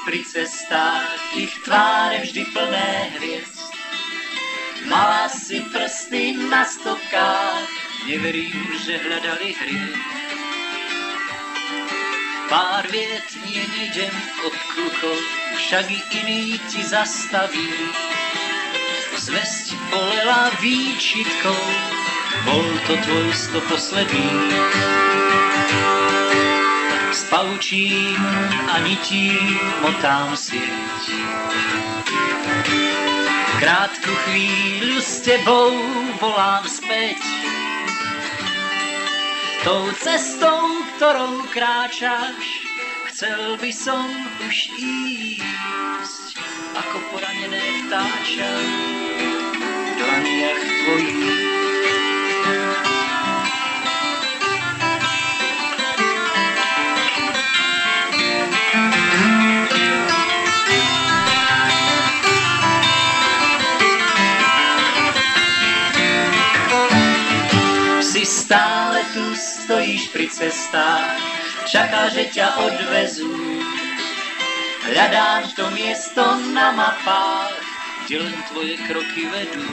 pri cestách, ich tváre vždy plné hviezd. Mala si prsty na stopkách, neverím, že hľadali hriech. Pár viet nie nejdem od klukov, však i iní ti zastaví. Zvesť polela výčitkou, bol to tvoj sto posledný. S paučím a nití motám sieť. Krátku chvíľu s tebou volám späť. Tou cestou, ktorou kráčaš, chcel by som už ísť, ako poranené vtáča v dlaniach tvojich. Si stále tu stojíš pri cestách, čaká, že ťa odvezú. Hľadáš to miesto na mapách, kde len tvoje kroky vedú.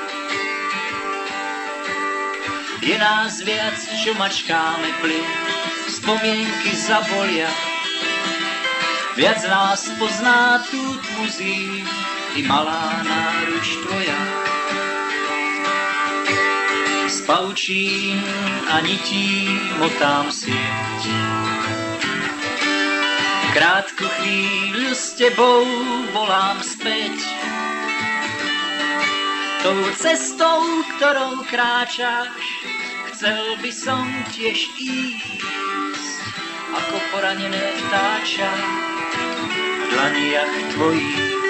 Je nás viac, čo mačkáme plyn, spomienky zabolia. Viac nás pozná tú tmuzí i malá náruč tvoja. S paučím a nití motám sieť. Krátku chvíľu s tebou volám späť. Tou cestou, ktorou kráčaš, chcel by som tiež ísť, ako poranené vtáča v dlaniach tvojich.